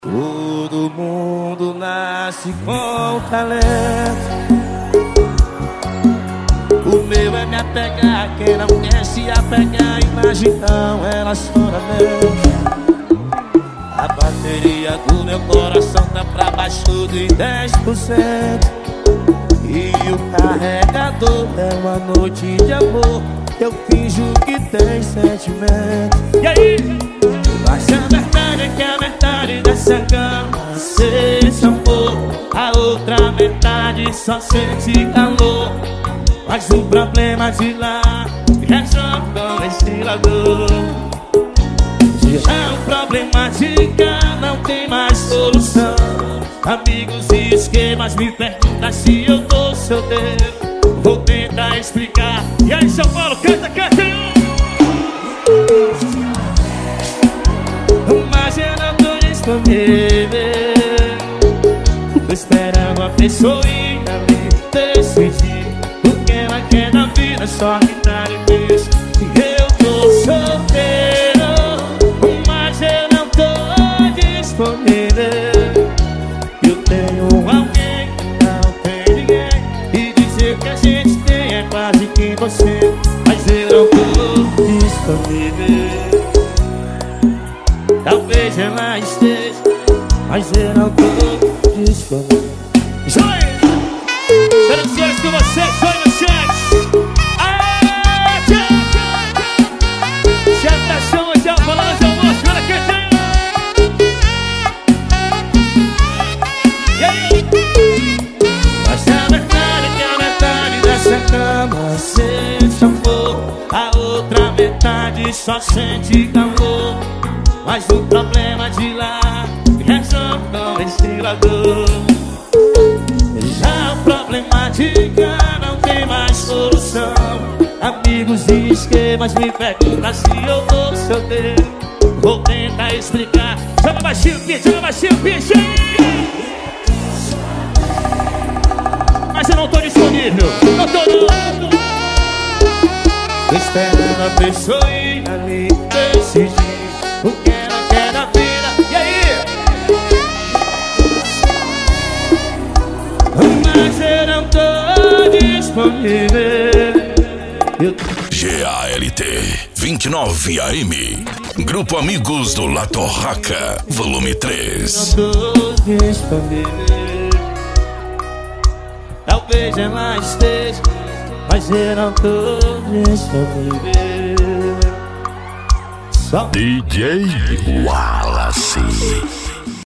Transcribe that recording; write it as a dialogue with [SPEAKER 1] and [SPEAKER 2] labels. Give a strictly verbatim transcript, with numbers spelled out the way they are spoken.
[SPEAKER 1] Todo mundo nasce com talento. O meu é me apegar, quem não quer se apegar, imagina então ela chora mesmo. A bateria do meu coração tá pra baixo de dez por cento. E o carregador é uma noite de amor. Eu finjo que tem sentimento.
[SPEAKER 2] E aí?
[SPEAKER 1] Mas a verdade é que a metade dessa cama sente amor, a outra metade só sente calor. Mas o problema de lá resolve com o ventilador. Já o problema de cá não tem mais solução. Amigos e esquemas me perguntam se eu tô solteiro. Vou tentar explicar.
[SPEAKER 2] E aí, São Paulo, canta, canta!
[SPEAKER 1] Mas eu não tô disponível. Tô esperando a pessoa me decidir o que ela quer da vida, só que tá difícil. Eu tô solteiro, mas eu não tô disponível. Eu tenho alguém que não tem ninguém, e dizer que a gente tem é quase que você, mas eu não tô disponível. Talvez ela esteja, mas eu não tô disponível.
[SPEAKER 2] Joia! Senhoras e senhores, com vocês, Joia no chat! Aê, tchau, tchau! Tchau, tchau, tchau, falando de almoço, olha quem tem! E aí?
[SPEAKER 1] Mas a verdade é que a metade dessa cama sente amor, a outra metade só sente calor. Mas o problema de lá resolve com o ventilador. Já o problema de cá não tem mais solução. Amigos e esquemas me perguntam se eu tô solteiro. Vou tentar explicar.
[SPEAKER 2] Joga baixinho, bicho, joga baixinho, bicho! Mas eu não tô disponível, não tô não!
[SPEAKER 1] Tô esperando a pessoa me decidir o que ela quer da vida.
[SPEAKER 2] E aí?
[SPEAKER 1] Mas eu não tô disponível. Eu...
[SPEAKER 3] G A L T vinte e nove A M Grupo Amigos do La Torraca, volume três.
[SPEAKER 1] não tô disponível. Talvez ela esteja, mas eu não tô disponível. Só
[SPEAKER 3] D J Wallace.